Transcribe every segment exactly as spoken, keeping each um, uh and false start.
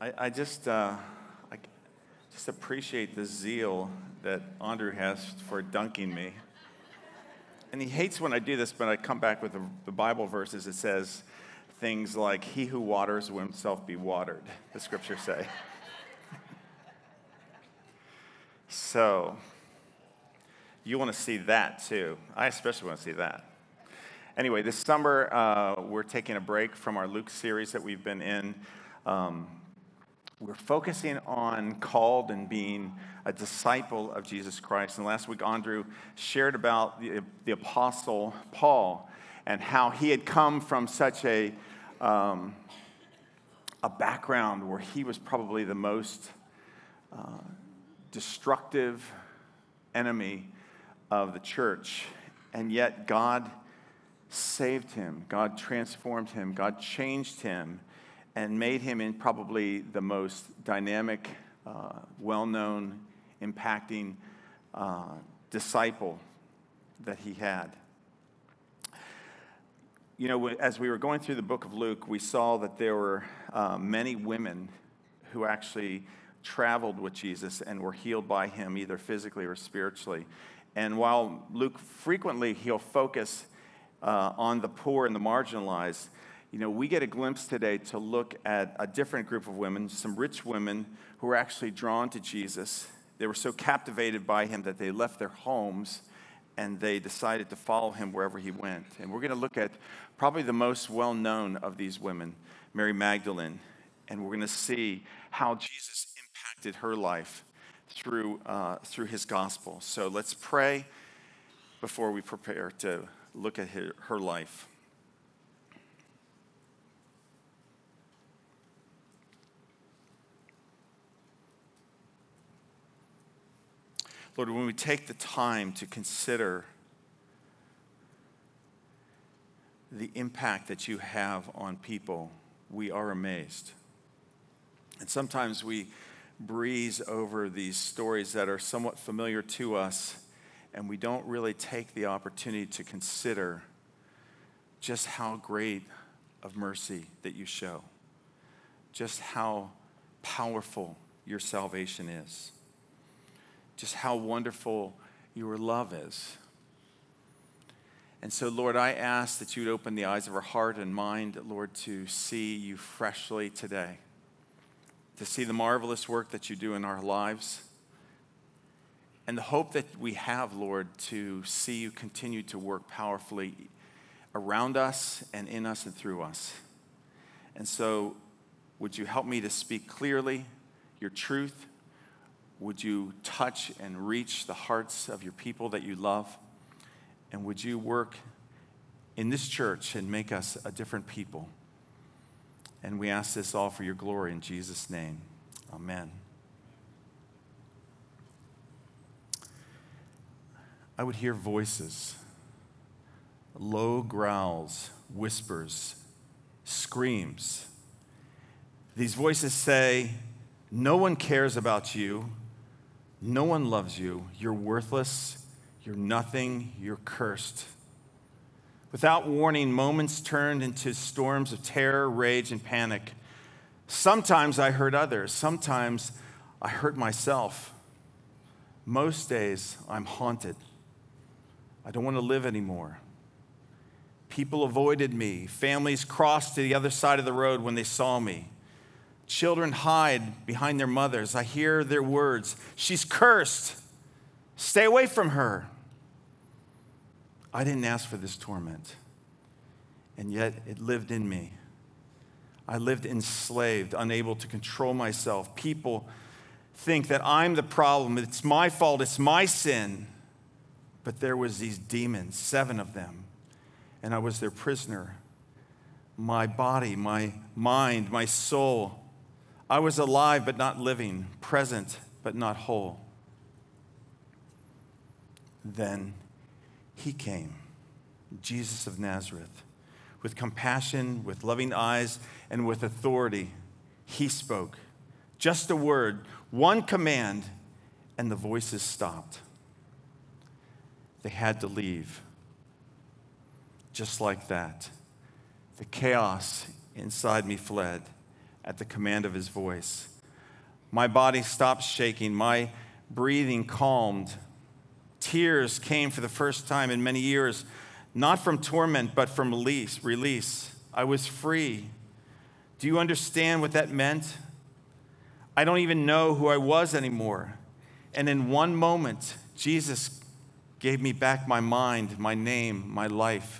I, I just uh, I just appreciate the zeal that Andrew has for dunking me. And he hates when I do this, but I come back with the, the Bible verses. It says things like, "He who waters will himself be watered," the scriptures say. So, you want to see that too. I especially want to see that. Anyway, this summer, uh, we're taking a break from our Luke series that we've been in. Um, we're focusing on called and being a disciple of Jesus Christ. And last week, Andrew shared about the, the Apostle Paul and how he had come from such a, um, a background where he was probably the most uh, destructive enemy of the church. And yet God saved him, God transformed him, God changed him, and made him in probably the most dynamic, uh, well-known, impacting uh, disciple that he had. You know, as we were going through the book of Luke, we saw that there were uh, many women who actually traveled with Jesus and were healed by him, either physically or spiritually. And while Luke frequently, he'll focus uh, on the poor and the marginalized, you know, we get a glimpse today to look at a different group of women, some rich women who were actually drawn to Jesus. They were so captivated by him that they left their homes and they decided to follow him wherever he went. And we're going to look at probably the most well-known of these women, Mary Magdalene, and we're going to see how Jesus impacted her life through uh, through his gospel. So let's pray before we prepare to look at her, her life. Lord, when we take the time to consider the impact that you have on people, we are amazed. And sometimes we breeze over these stories that are somewhat familiar to us, and we don't really take the opportunity to consider just how great of mercy that you show, just how powerful your salvation is, just how wonderful your love is. And so, Lord, I ask that you would open the eyes of our heart and mind, Lord, to see you freshly today, to see the marvelous work that you do in our lives, and the hope that we have, Lord, to see you continue to work powerfully around us and in us and through us. And so, would you help me to speak clearly your truth? Would you touch and reach the hearts of your people that you love? And would you work in this church and make us a different people? And we ask this all for your glory in Jesus' name. Amen. I would hear voices, low growls, whispers, screams. These voices say, "No one cares about you. No one loves you. You're worthless. You're nothing. You're cursed." Without warning, moments turned into storms of terror, rage, and panic. Sometimes I hurt others. Sometimes I hurt myself. Most days, I'm haunted. I don't want to live anymore. People avoided me. Families crossed to the other side of the road when they saw me. Children hide behind their mothers. I hear their words. "She's cursed. Stay away from her." I didn't ask for this torment, and yet it lived in me. I lived enslaved, unable to control myself. People think that I'm the problem. It's my fault. It's my sin. But there was these demons, seven of them, and I was their prisoner. My body, my mind, my soul. I was alive but not living, present but not whole. Then he came, Jesus of Nazareth, with compassion, with loving eyes, and with authority. He spoke. Just a word, one command, and the voices stopped. They had to leave. Just like that. The chaos inside me fled. at the command of his voice. My body stopped shaking. My breathing calmed. Tears came for the first time in many years, not from torment, but from release. Release. I was free. Do you understand what that meant? I don't even know who I was anymore. And in one moment, Jesus gave me back my mind, my name, my life.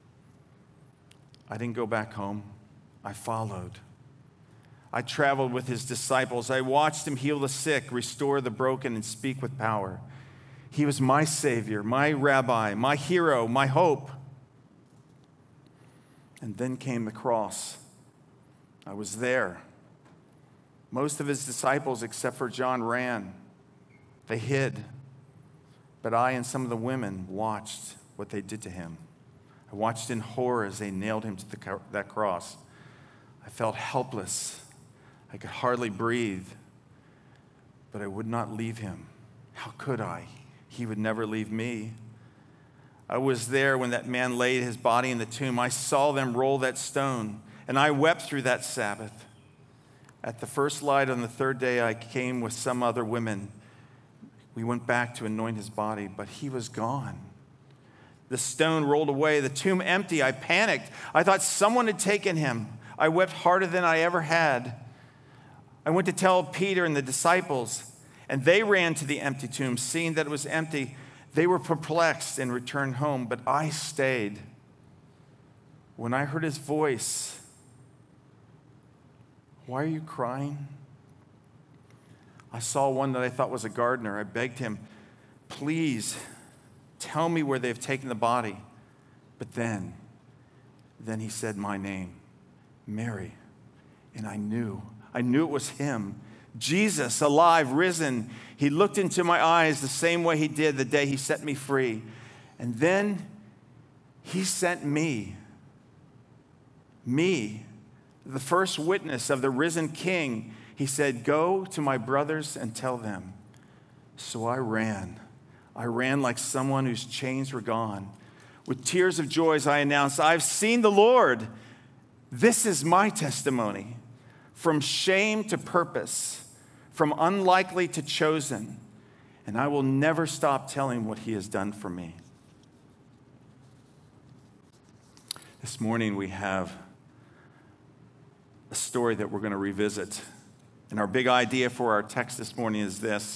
I didn't go back home. I followed. I traveled with his disciples. I watched him heal the sick, restore the broken, and speak with power. He was my Savior, my Rabbi, my hero, my hope. And then came the cross. I was there. Most of his disciples, except for John, ran. They hid. But I and some of the women watched what they did to him. I watched in horror as they nailed him to the, that cross. I felt helpless. I could hardly breathe. But I would not leave him. How could I? He would never leave me. I was there when that man laid his body in the tomb. I saw them roll that stone, and I wept through that Sabbath. At the first light on the third day, I came with some other women. We went back to anoint his body, but he was gone. The stone rolled away, the tomb empty. I panicked. I thought someone had taken him. I wept harder than I ever had. I went to tell Peter and the disciples, and they ran to the empty tomb. Seeing that it was empty, they were perplexed and returned home, but I stayed. When I heard his voice, "Why are you crying?" I saw one that I thought was a gardener. I begged him, "Please tell me where they've taken the body." But then, then he said my name, Mary, and I knew. I knew it was him. Jesus, alive, risen. He looked into my eyes the same way he did the day he set me free. And then he sent me, me, the first witness of the risen King. He said, "Go to my brothers and tell them." So I ran. I ran like someone whose chains were gone. With tears of joy, I announced, "I've seen the Lord." This is my testimony. From shame to purpose, from unlikely to chosen, and I will never stop telling what he has done for me. This morning we have a story that we're going to revisit. And our big idea for our text this morning is this: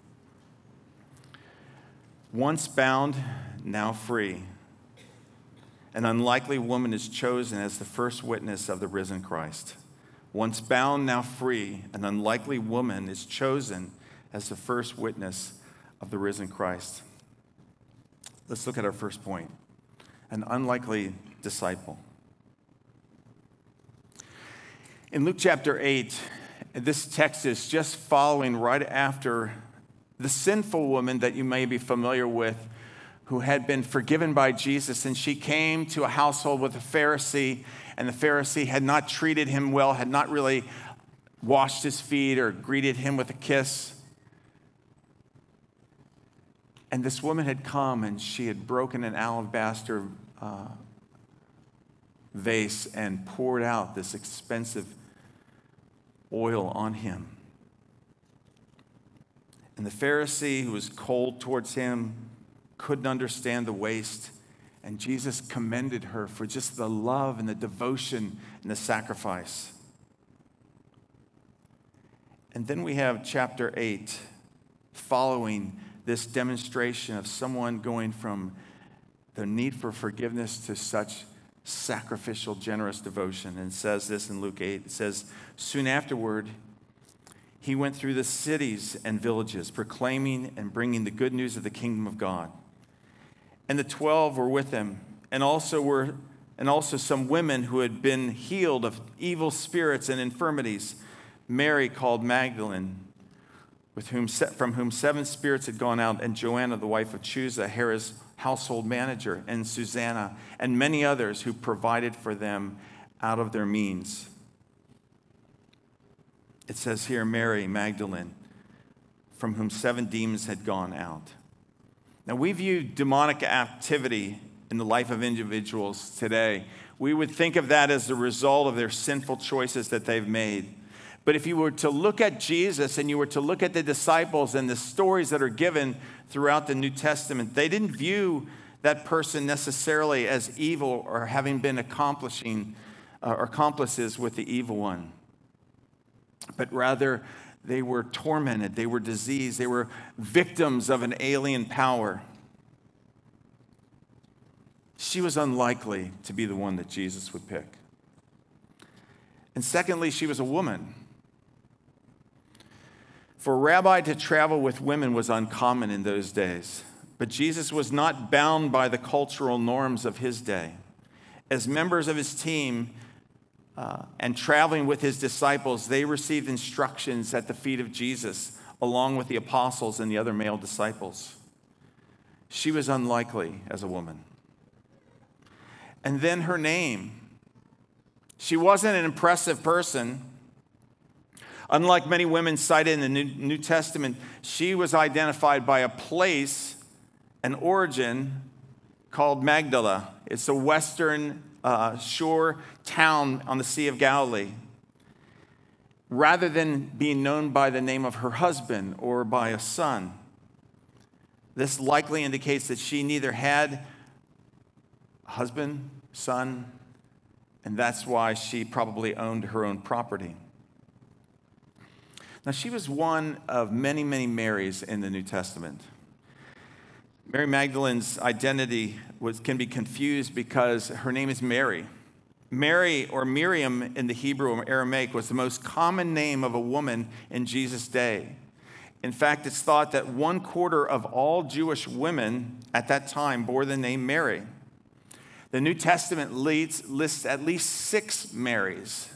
once bound, now free, an unlikely woman is chosen as the first witness of the risen Christ. Once bound, now free, an unlikely woman is chosen as the first witness of the risen Christ. Let's look at our first point: an unlikely disciple. In Luke chapter eight, this text is just following right after the sinful woman that you may be familiar with, who had been forgiven by Jesus, and she came to a household with a Pharisee, and the Pharisee had not treated him well, had not really washed his feet or greeted him with a kiss. And this woman had come, and she had broken an alabaster uh, vase and poured out this expensive oil on him. And the Pharisee, who was cold towards him, couldn't understand the waste. And Jesus commended her for just the love and the devotion and the sacrifice. And then we have chapter eight, following this demonstration of someone going from the need for forgiveness to such sacrificial, generous devotion. And it says this in Luke eight. It says, "Soon afterward, he went through the cities and villages, proclaiming and bringing the good news of the kingdom of God. And the twelve were with him, and also were, and also some women who had been healed of evil spirits and infirmities. Mary, called Magdalene, with whom from whom seven spirits had gone out, and Joanna, the wife of Chuza, Herod's household manager, and Susanna, and many others who provided for them out of their means." It says here, Mary Magdalene, from whom seven demons had gone out. Now, we view demonic activity in the life of individuals today, we would think of that as the result of their sinful choices that they've made. But if you were to look at Jesus and you were to look at the disciples and the stories that are given throughout the New Testament, they didn't view that person necessarily as evil or having been accomplishing uh, or accomplices with the evil one. But rather, they were tormented, they were diseased, they were victims of an alien power. She was unlikely to be the one that Jesus would pick. And secondly, she was a woman. For a rabbi to travel with women was uncommon in those days, but Jesus was not bound by the cultural norms of his day. As members of his team uh, and traveling with his disciples, they received instructions at the feet of Jesus, along with the apostles and the other male disciples. She was unlikely as a woman. And then her name. She wasn't an impressive person. Unlike many women cited in the New, New Testament, she was identified by a place, an origin called Magdala. It's a western uh, shore town on the Sea of Galilee. Rather than being known by the name of her husband or by a son, this likely indicates that she neither had a husband, son, and that's why she probably owned her own property. Now, she was one of many, many Marys in the New Testament. Mary Magdalene's identity was, can be confused because her name is Mary. Mary, or Miriam in the Hebrew or Aramaic, was the most common name of a woman in Jesus' day. In fact, it's thought that one quarter of all Jewish women at that time bore the name Mary. The New Testament leads, lists at least six Marys.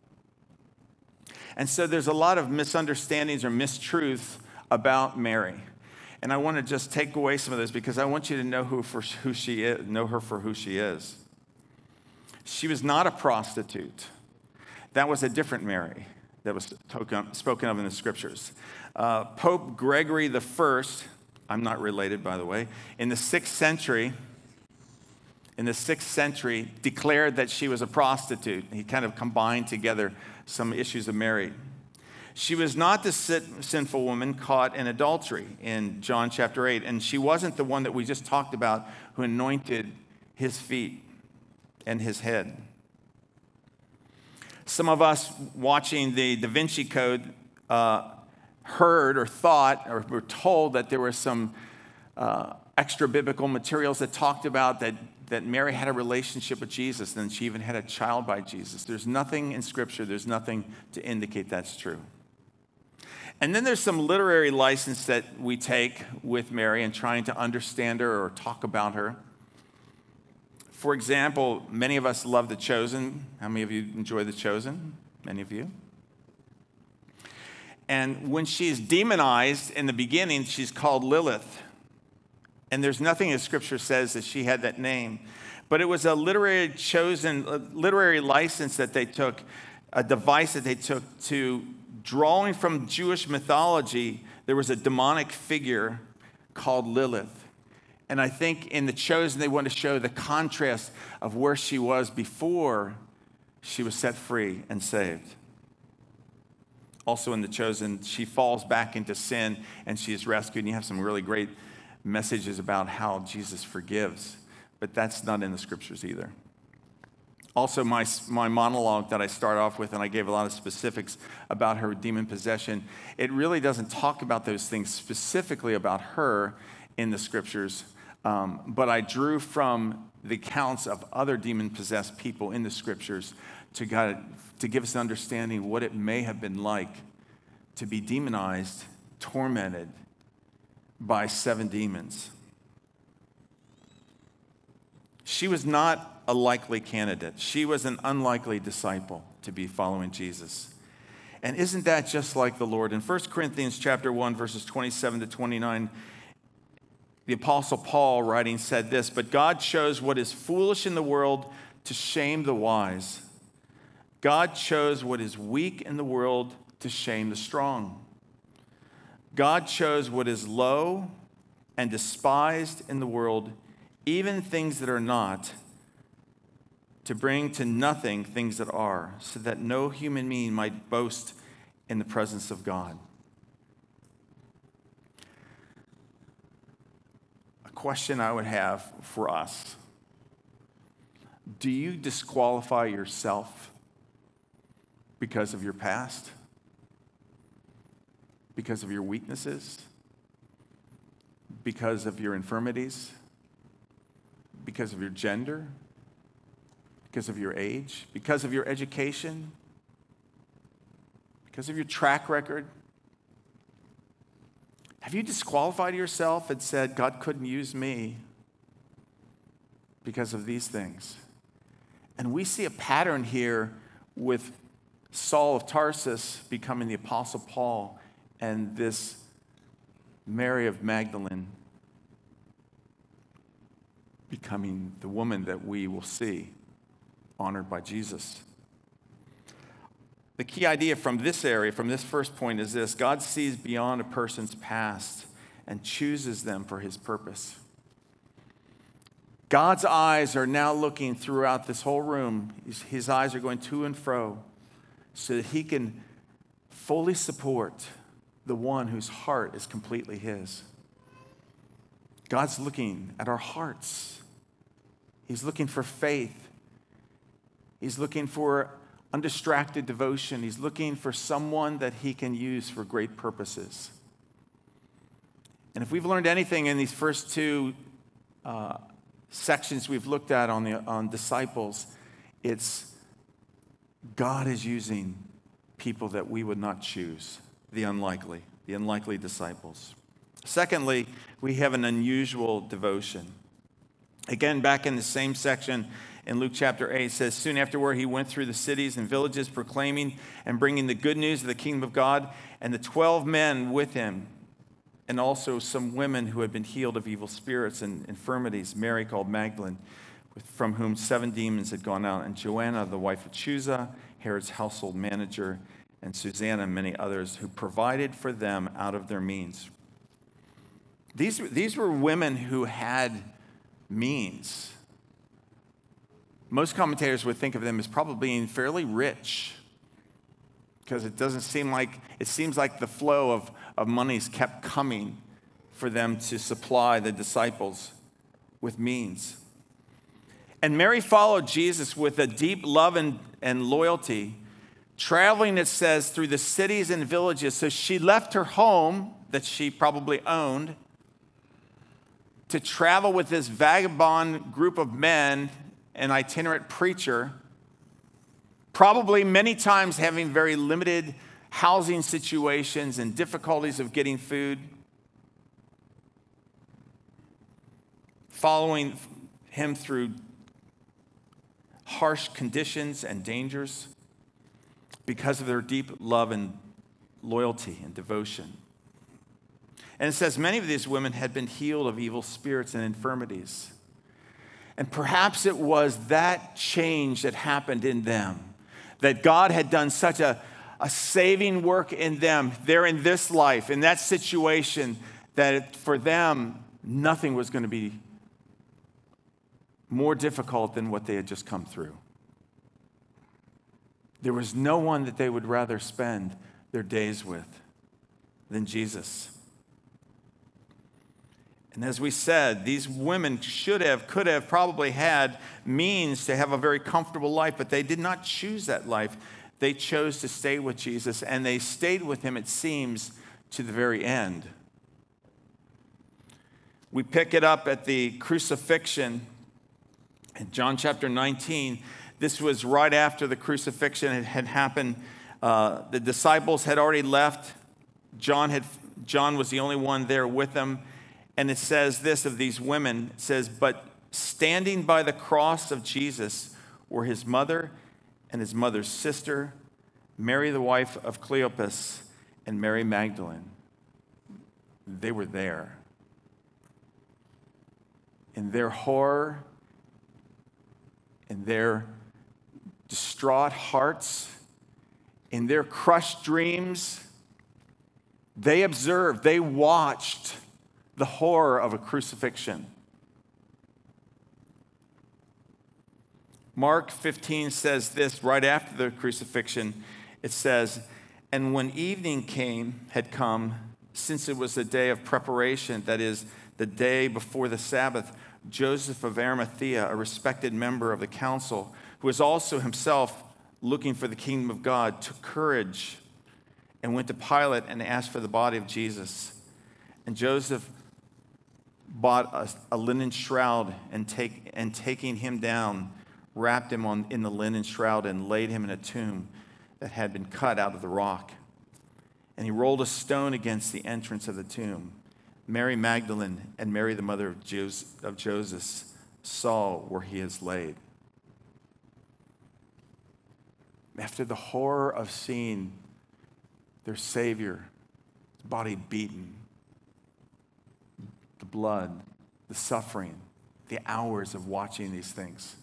And so there's a lot of misunderstandings or mistruths about Mary. And I want to just take away some of those because I want you to know who for who she is, know her for who she is. She was not a prostitute. That was a different Mary that was spoken of in the scriptures. Uh, Pope Gregory the First, I'm not related, by the way, in the sixth century, in the sixth century, declared that she was a prostitute. He kind of combined together some issues of Mary. She was not the sinful woman caught in adultery in John chapter eight, and she wasn't the one that we just talked about who anointed his feet and his head. Some of us watching the Da Vinci Code uh, heard or thought or were told that there were some uh, extra biblical materials that talked about that that Mary had a relationship with Jesus, and she even had a child by Jesus. There's nothing in Scripture, there's nothing to indicate that's true. And then there's some literary license that we take with Mary in trying to understand her or talk about her. For example, many of us love The Chosen. How many of you enjoy The Chosen? Many of you. And when she's demonized in the beginning, she's called Lilith. And there's nothing in Scripture says that she had that name. But it was a literary chosen, a literary license that they took, a device that they took to drawing from Jewish mythology. There was a demonic figure called Lilith. And I think in The Chosen, they want to show the contrast of where she was before she was set free and saved. Also in The Chosen, she falls back into sin and she is rescued. And you have some really great messages about how Jesus forgives, but that's not in the scriptures either. Also, my, my monologue that I start off with, and I gave a lot of specifics about her demon possession, it really doesn't talk about those things specifically about her in the scriptures, um, but I drew from the accounts of other demon-possessed people in the scriptures to, God, to give us an understanding of what it may have been like to be demonized, tormented, by seven demons. She was not a likely candidate. She was an unlikely disciple to be following Jesus. And isn't that just like the Lord? In First Corinthians chapter one, verses twenty-seven to twenty-nine, the Apostle Paul writing said this, "But God chose what is foolish in the world to shame the wise. God chose what is weak in the world to shame the strong. God chose what is low and despised in the world, even things that are not, to bring to nothing things that are, so that no human being might boast in the presence of God. A question I would have for us: do you disqualify yourself because of your past? Because of your weaknesses? Because of your infirmities? Because of your gender? Because of your age? Because of your education? Because of your track record? Have you disqualified yourself and said, God couldn't use me because of these things? And we see a pattern here with Saul of Tarsus becoming the Apostle Paul, and this Mary of Magdalene becoming the woman that we will see honored by Jesus. The key idea from this area, from this first point, is this: God sees beyond a person's past and chooses them for his purpose. God's eyes are now looking throughout this whole room. His, his eyes are going to and fro so that he can fully support the one whose heart is completely his. God's looking at our hearts. He's looking for faith. He's looking for undistracted devotion. He's looking for someone that he can use for great purposes. And if we've learned anything in these first two uh, sections we've looked at on the on disciples, it's God is using people that we would not choose, the unlikely, the unlikely disciples. Secondly, we have an unusual devotion. Again, back in the same section in Luke chapter eight, it says, soon afterward he went through the cities and villages proclaiming and bringing the good news of the kingdom of God, and the twelve men with him, and also some women who had been healed of evil spirits and infirmities, Mary called Magdalene, from whom seven demons had gone out, and Joanna, the wife of Chuza, Herod's household manager, and Susanna, and many others, who provided for them out of their means. These, these were women who had means. Most commentators would think of them as probably being fairly rich, because it doesn't seem like, it seems like the flow of, of monies kept coming for them to supply the disciples with means. And Mary followed Jesus with a deep love and, and loyalty, traveling, it says, through the cities and villages. So she left her home that she probably owned to travel with this vagabond group of men, an itinerant preacher, probably many times having very limited housing situations and difficulties of getting food, following him through harsh conditions and dangers because of their deep love and loyalty and devotion. And it says many of these women had been healed of evil spirits and infirmities. And perhaps it was that change that happened in them, that God had done such a, a saving work in them. They're in this life, in that situation, that it, for them, nothing was going to be more difficult than what they had just come through. There was no one that they would rather spend their days with than Jesus. And as we said, these women should have, could have, probably had means to have a very comfortable life, but they did not choose that life. They chose to stay with Jesus, and they stayed with him, it seems, to the very end. We pick it up at the crucifixion in John chapter nineteen. This was right after the crucifixion had, had happened. Uh, the disciples had already left. John had, John was the only one there with them. And it says this of these women, it says, but standing by the cross of Jesus were his mother and his mother's sister, Mary the wife of Cleopas, and Mary Magdalene. They were there. In their horror, in their distraught hearts, in their crushed dreams, they observed, they watched the horror of a crucifixion. Mark fifteen says this right after the crucifixion. It says, "And when evening came, had come, since it was the day of preparation, that is, the day before the Sabbath, Joseph of Arimathea, a respected member of the council, who was also himself looking for the kingdom of God, took courage and went to Pilate and asked for the body of Jesus. And Joseph bought a, a linen shroud and, take, and taking him down, wrapped him on, in the linen shroud and laid him in a tomb that had been cut out of the rock. And he rolled a stone against the entrance of the tomb. Mary Magdalene and Mary, the mother of Joseph, of Joseph, saw where he is laid." After the horror of seeing their Savior, his body beaten, the blood, the suffering, the hours of watching these things,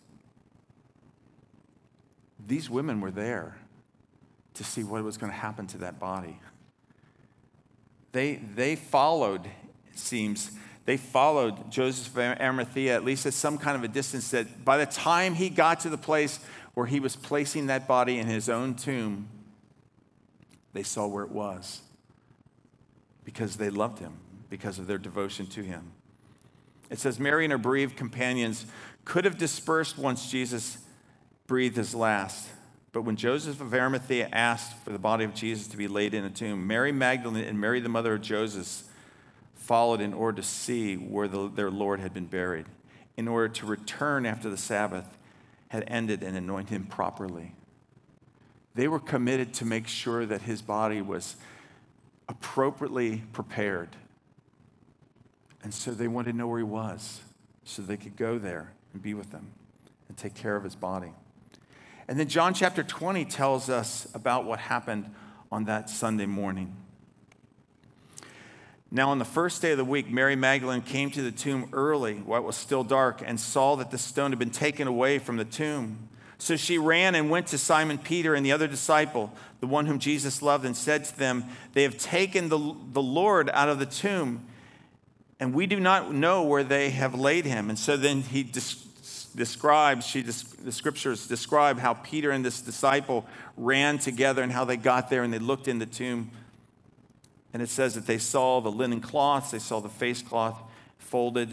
these women were there to see what was going to happen to that body. They, they followed, it seems, they followed Joseph of Arimathea, at least at some kind of a distance, that by the time he got to the place where he was placing that body in his own tomb, they saw where it was because they loved him, because of their devotion to him. It says, Mary and her bereaved companions could have dispersed once Jesus breathed his last. But when Joseph of Arimathea asked for the body of Jesus to be laid in a tomb, Mary Magdalene and Mary, the mother of Joseph, followed in order to see where the, their Lord had been buried, in order to return after the Sabbath had ended and anoint him properly. They were committed to make sure that his body was appropriately prepared. And so they wanted to know where he was so they could go there and be with him and take care of his body. And then John chapter twenty tells us about what happened on that Sunday morning. Now, on the first day of the week, Mary Magdalene came to the tomb early while it was still dark and saw that the stone had been taken away from the tomb. So she ran and went to Simon Peter and the other disciple, the one whom Jesus loved, and said to them, "They have taken the, the Lord out of the tomb, and we do not know where they have laid him." And so then he des- describes, she des- the scriptures describe how Peter and this disciple ran together and how they got there and they looked in the tomb. And it says that they saw the linen cloths, they saw the face cloth folded.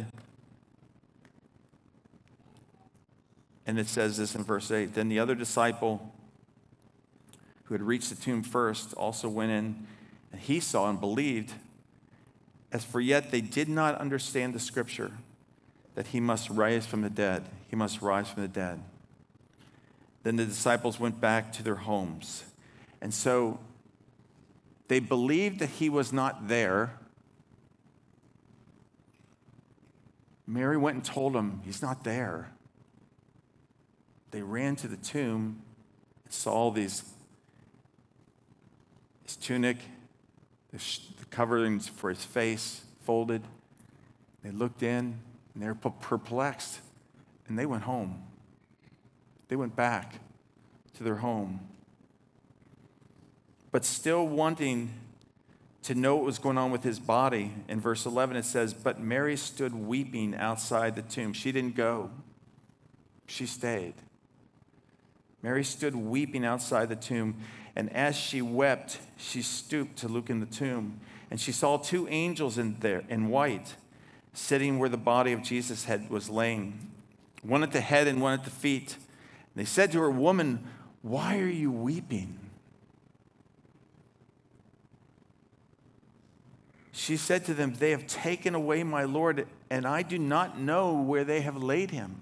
And it says this in verse eight, "Then the other disciple who had reached the tomb first also went in, and he saw and believed. As for yet they did not understand the scripture, that he must rise from the dead. He must rise from the dead." Then the disciples went back to their homes. And so they believed that he was not there. Mary went and told them, "He's not there." They ran to the tomb and saw these, his tunic, the, sh- the coverings for his face folded. They looked in and they were perplexed, and they went home. They went back to their home. But still wanting to know what was going on with his body, in verse eleven it says, "But Mary stood weeping outside the tomb." She didn't go. She stayed. Mary stood weeping outside the tomb, and as she wept, she stooped to look in the tomb, and she saw two angels in there in white, sitting where the body of Jesus had was laying, one at the head and one at the feet. And they said to her, "Woman, why are you weeping?" She said to them, "They have taken away my Lord, and I do not know where they have laid him."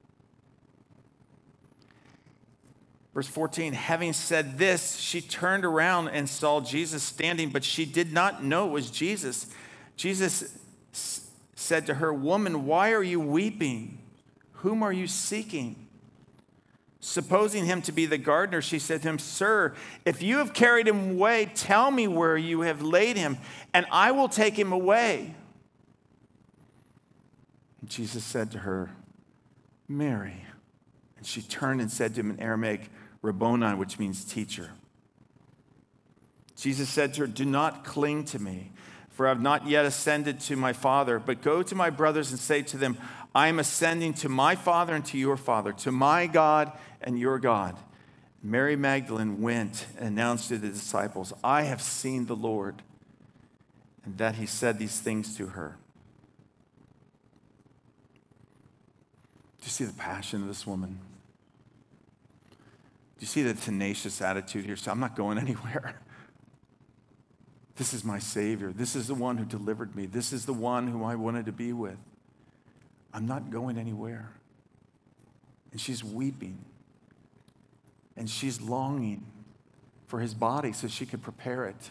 Verse fourteen, having said this, she turned around and saw Jesus standing, but she did not know it was Jesus. Jesus s- said to her, "Woman, why are you weeping? Whom are you seeking?" Supposing him to be the gardener, she said to him, "Sir, if you have carried him away, tell me where you have laid him, and I will take him away." And Jesus said to her, "Mary." And she turned and said to him in Aramaic, "Rabboni," which means teacher. Jesus said to her, "Do not cling to me, for I have not yet ascended to my Father. But go to my brothers and say to them, I am ascending to my Father and to your Father, to my God and your God. Mary Magdalene went and announced to the disciples, I have seen the Lord, and that he said these things to her. Do you see the passion of this woman? Do you see the tenacious attitude here? So I'm not going anywhere. This is my Savior. This is the one who delivered me. This is the one who I wanted to be with. I'm not going anywhere. And she's weeping. And she's longing for his body so she could prepare it.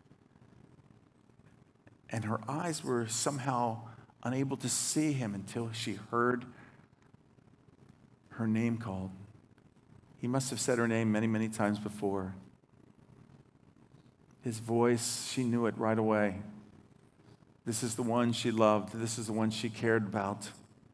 And her eyes were somehow unable to see him until she heard her name called. He must have said her name many, many times before. His voice, she knew it right away. This is the one she loved. This is the one she cared about.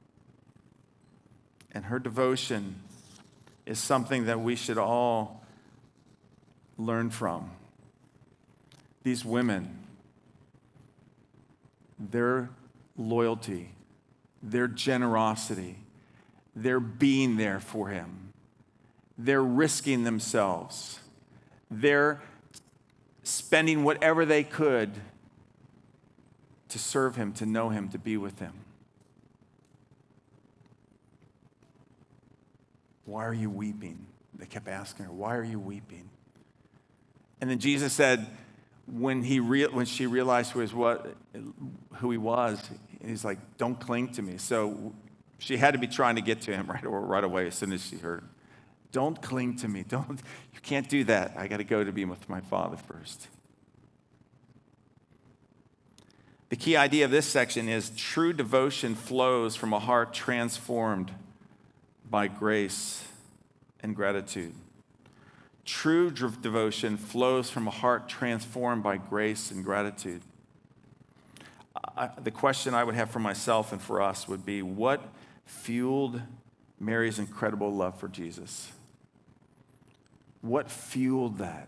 And her devotion is something that we should all learn from. These women, their loyalty, their generosity, their being there for him, they're risking themselves, they're spending whatever they could to serve him, to know him, to be with him. Why are you weeping? They kept asking her, why are you weeping? And then Jesus said, when he re- when she realized who, his, what, who he was, he's like, don't cling to me. So she had to be trying to get to him right, right away as soon as she heard. Don't cling to me. Don't. You can't do that. I got to go to be with my Father first. The key idea of this section is true devotion flows from a heart transformed by grace and gratitude. True devotion flows from a heart transformed by grace and gratitude. I, the question I would have for myself and for us would be, what fueled Mary's incredible love for Jesus? What fueled that?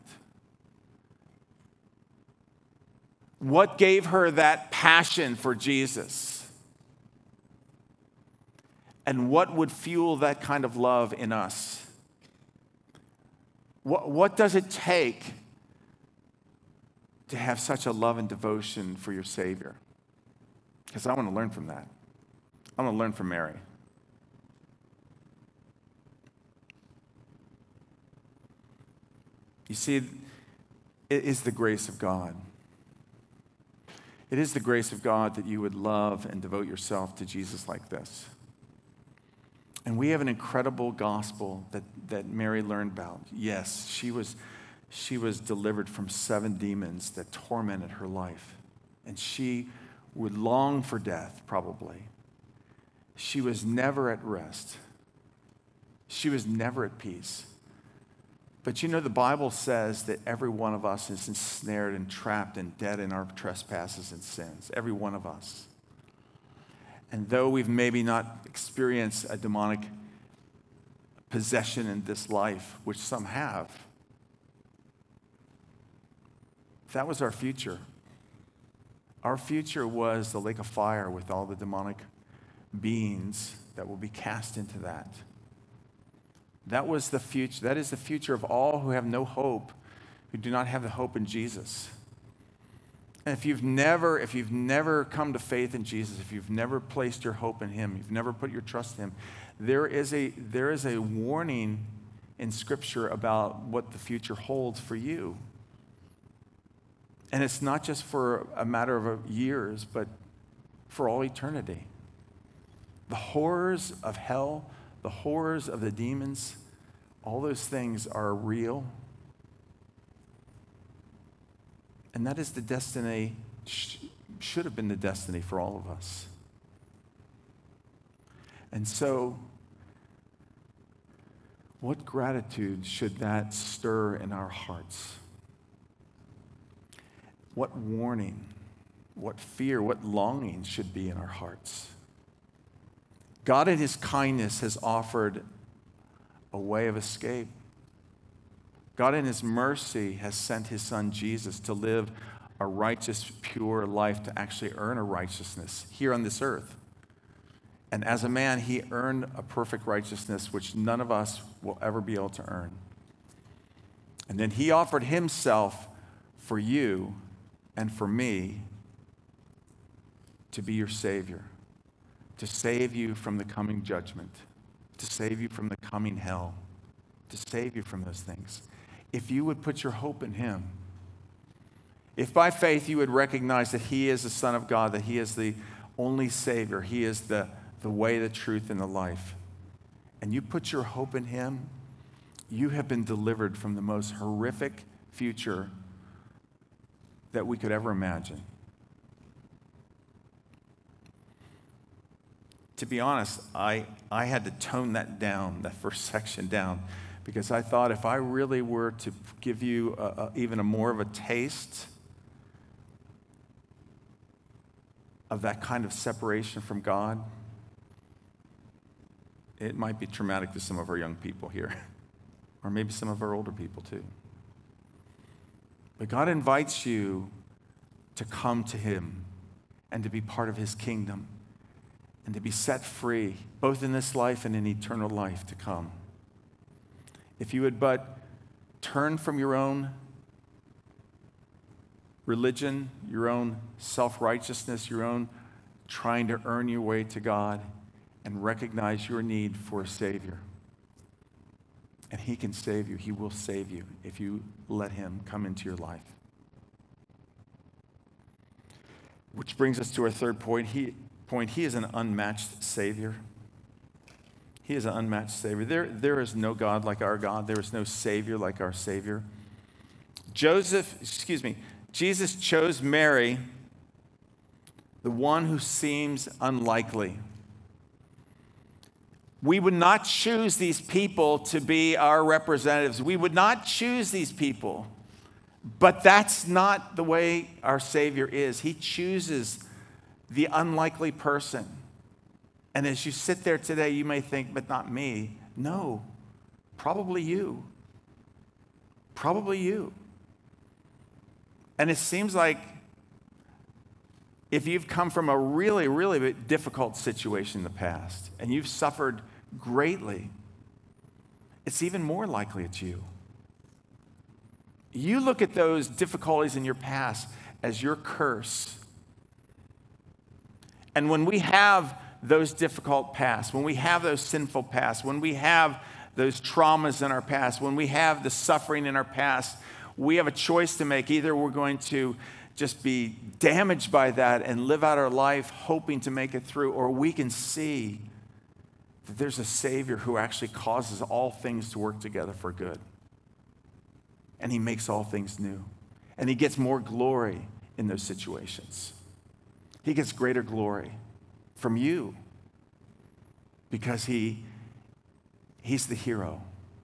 What gave her that passion for Jesus? And what would fuel that kind of love in us? What, what does it take to have such a love and devotion for your Savior? Because I want to learn from that. I want to learn from Mary. You see, it is the grace of God. It is the grace of God that you would love and devote yourself to Jesus like this. And we have an incredible gospel that, that Mary learned about. Yes, she was, she was delivered from seven demons that tormented her life. And she would long for death, probably. She was never at rest. She was never at peace. But you know, the Bible says that every one of us is ensnared and trapped and dead in our trespasses and sins. Every one of us. And though we've maybe not experienced a demonic possession in this life, which some have, that was our future. Our future was the lake of fire with all the demonic beings that will be cast into that. That was the future. That is the future of all who have no hope, who do not have the hope in Jesus. And if you've never, if you've never come to faith in Jesus, if you've never placed your hope in him, you've never put your trust in him, there is a there is a warning in Scripture about what the future holds for you. And it's not just for a matter of years, but for all eternity. The horrors of hell, the horrors of the demons, all those things are real. And that is the destiny, sh- should have been the destiny for all of us. And so, what gratitude should that stir in our hearts? What warning, what fear, what longing should be in our hearts? God in his kindness has offered a way of escape. God in his mercy has sent his son Jesus to live a righteous, pure life to actually earn a righteousness here on this earth. And as a man, he earned a perfect righteousness which none of us will ever be able to earn. And then he offered himself for you and for me to be your Savior, to save you from the coming judgment, to save you from the coming hell, to save you from those things. If you would put your hope in him, if by faith you would recognize that he is the Son of God, that he is the only Savior, he is the, the way, the truth, and the life, and you put your hope in him, you have been delivered from the most horrific future that we could ever imagine. To be honest, I, I had to tone that down, that first section down, because I thought if I really were to give you a, a, even a more of a taste of that kind of separation from God, it might be traumatic to some of our young people here, or maybe some of our older people too. But God invites you to come to him and to be part of his kingdom and to be set free, both in this life and in eternal life to come. If you would but turn from your own religion, your own self-righteousness, your own trying to earn your way to God, and recognize your need for a Savior. And he can save you. He will save you if you let him come into your life. Which brings us to our third point. He, point. He is an unmatched Savior. He is an unmatched Savior. There, there is no God like our God. There is no Savior like our Savior. Joseph, excuse me, Jesus chose Mary, the one who seems unlikely. We would not choose these people to be our representatives. We would not choose these people. But that's not the way our Savior is. He chooses the unlikely person. And as you sit there today, you may think, but not me. No, probably you. Probably you. And it seems like if you've come from a really, really difficult situation in the past and you've suffered greatly, it's even more likely it's you. You look at those difficulties in your past as your curse. And when we have those difficult pasts, when we have those sinful pasts, when we have those traumas in our past, when we have the suffering in our past, we have a choice to make. Either we're going to just be damaged by that and live out our life hoping to make it through, or we can see that there's a Savior who actually causes all things to work together for good. And he makes all things new. And he gets more glory in those situations. He gets greater glory from you because he, he's the hero.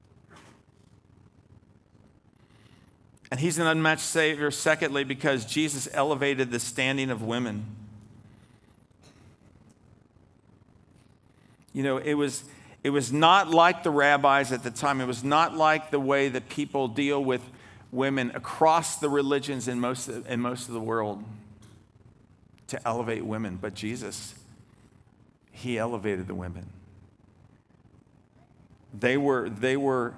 And he's an unmatched Savior, secondly, because Jesus elevated the standing of women. You know, it was, it was not like the rabbis at the time. It was not like the way that people deal with women across the religions in most of, in most of the world to elevate women. But Jesus, he elevated the women. They were, they were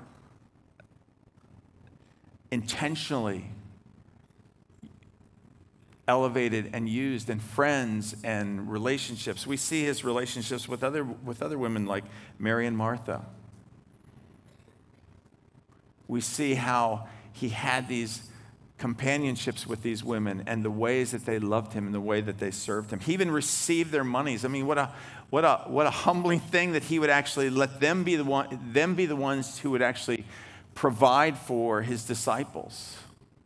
intentionally elevated and used in friends and relationships. We see his relationships with other, with other women like Mary and Martha. We see how he had these companionships with these women and the ways that they loved him and the way that they served him. He even received their monies. I mean, what a what a what a humbling thing that he would actually let them be the one them be the ones who would actually provide for his disciples.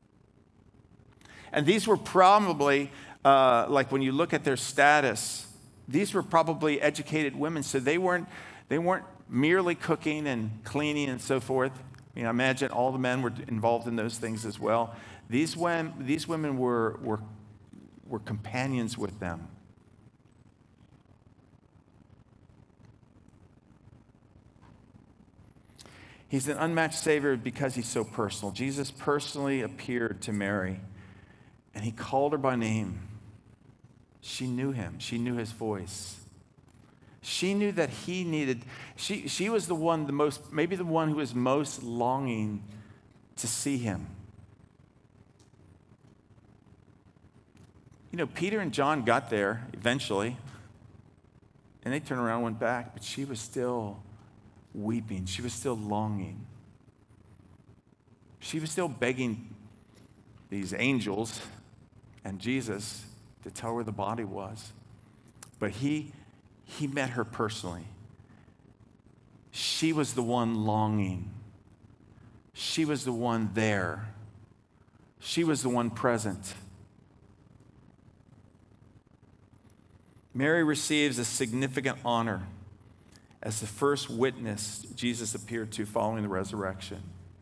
And these were probably, uh, like when you look at their status, these were probably educated women. So they weren't they weren't merely cooking and cleaning and so forth. I mean, I imagine all the men were involved in those things as well. These women, these women were, were, were companions with them. He's an unmatched Savior because he's so personal. Jesus personally appeared to Mary, and he he called her by name. She knew him. She knew his voice. She knew that he needed, she, she was the one, the most, maybe the one who was most longing to see him. You know, Peter and John got there eventually, and they turned around and went back, but she was still weeping. She was still longing. She was still begging these angels and Jesus to tell her where the body was. But he, he met her personally. She was the one longing. She was the one there. She was the one present. Mary receives a significant honor as the first witness Jesus appeared to following the resurrection.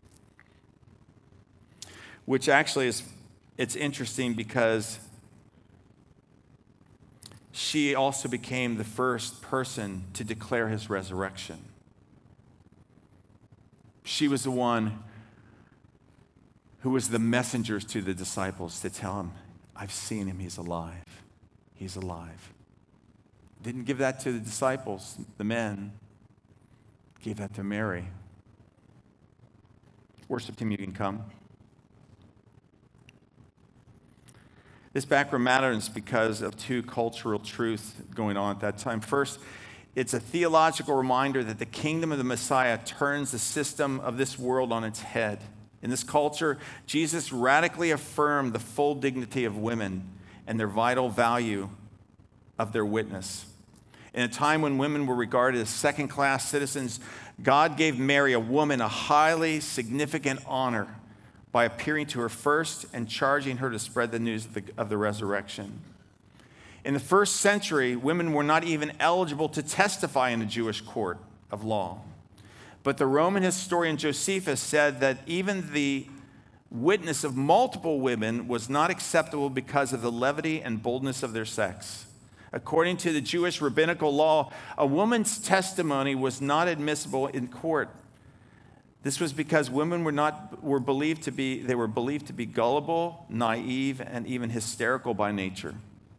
Which actually is, it's interesting because she also became the first person to declare his resurrection. She was the one who was the messengers to the disciples to tell him, I've seen him, he's alive. He's alive. Didn't give that to the disciples, the men. Gave that to Mary. Worship team, you can come. This background matters because of two cultural truths going on at that time. First, it's a theological reminder that the kingdom of the Messiah turns the system of this world on its head. In this culture, Jesus radically affirmed the full dignity of women and their vital value of their witness. In a time when women were regarded as second-class citizens, God gave Mary, a woman, a highly significant honor by appearing to her first and charging her to spread the news of the, of the resurrection. In the first century, women were not even eligible to testify in a Jewish court of law. But the Roman historian Josephus said that even the witness of multiple women was not acceptable because of the levity and boldness of their sex. According to the Jewish rabbinical law, a woman's testimony was not admissible in court. This was because women were not were believed to be they were believed to be gullible, naive, and even hysterical by nature.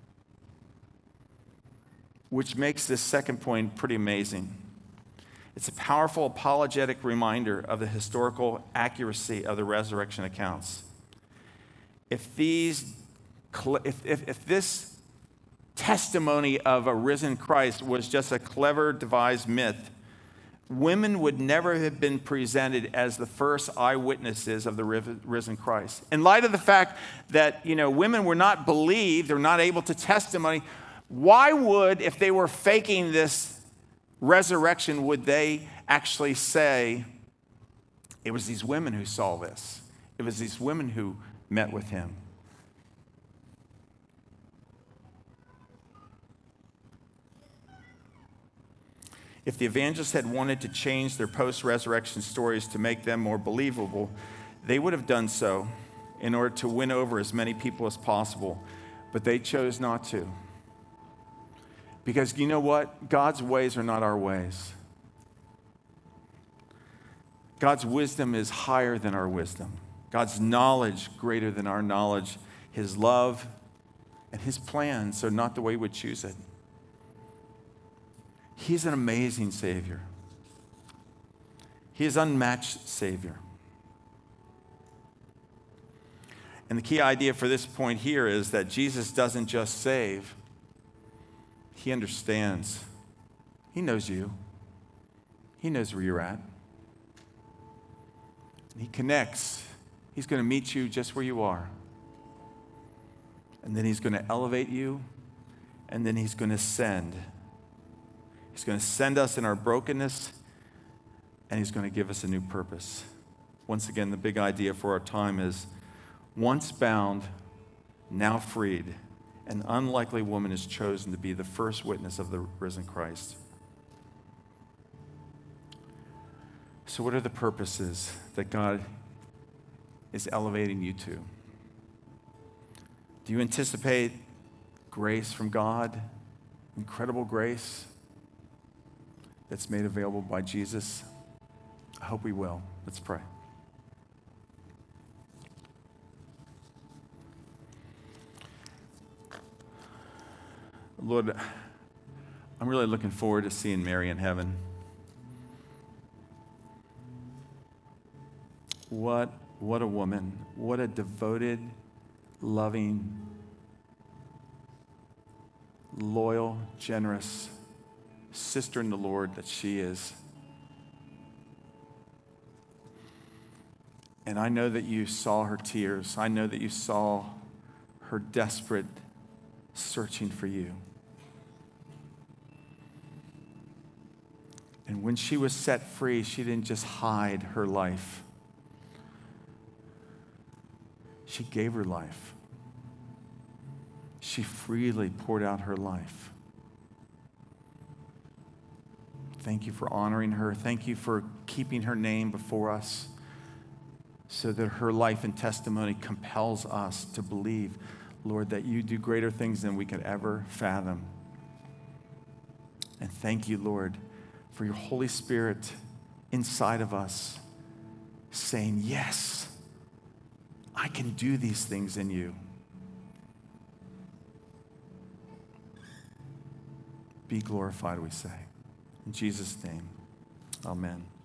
Which makes this second point pretty amazing. It's a powerful apologetic reminder of the historical accuracy of the resurrection accounts. If these if if, if this testimony of a risen Christ was just a clever devised myth, women would never have been presented as the first eyewitnesses of the risen Christ. In light of the fact that, you know, women were not believed, they're not able to testimony, why would, if they were faking this resurrection, would they actually say, it was these women who saw this? It was these women who met with him. If the evangelists had wanted to change their post-resurrection stories to make them more believable, they would have done so in order to win over as many people as possible. But they chose not to. Because you know what? God's ways are not our ways. God's wisdom is higher than our wisdom. God's knowledge greater than our knowledge. His love and his plans are not the way we would choose it. He's an amazing Savior. He is unmatched Savior. And the key idea for this point here is that Jesus doesn't just save. He understands. He knows you. He knows where you're at. He connects. He's going to meet you just where you are. And then he's going to elevate you. And then he's going to send. He's going to send us in our brokenness, and he's going to give us a new purpose. Once again, the big idea for our time is, once bound, now freed, an unlikely woman is chosen to be the first witness of the risen Christ. So what are the purposes that God is elevating you to? Do you anticipate grace from God? Incredible grace that's made available by Jesus? I hope we will. Let's pray. Lord, I'm really looking forward to seeing Mary in heaven. What, what a woman. What a devoted, loving, loyal, generous sister in the Lord that she is. And I know that you saw her tears. I know that you saw her desperate searching for you. And when she was set free, she didn't just hide her life. She gave her life. She freely poured out her life. Thank you for honoring her. Thank you for keeping her name before us so that her life and testimony compels us to believe, Lord, that you do greater things than we could ever fathom. And thank you, Lord, for your Holy Spirit inside of us saying, yes, I can do these things in you. Be glorified, we say. In Jesus' name, amen.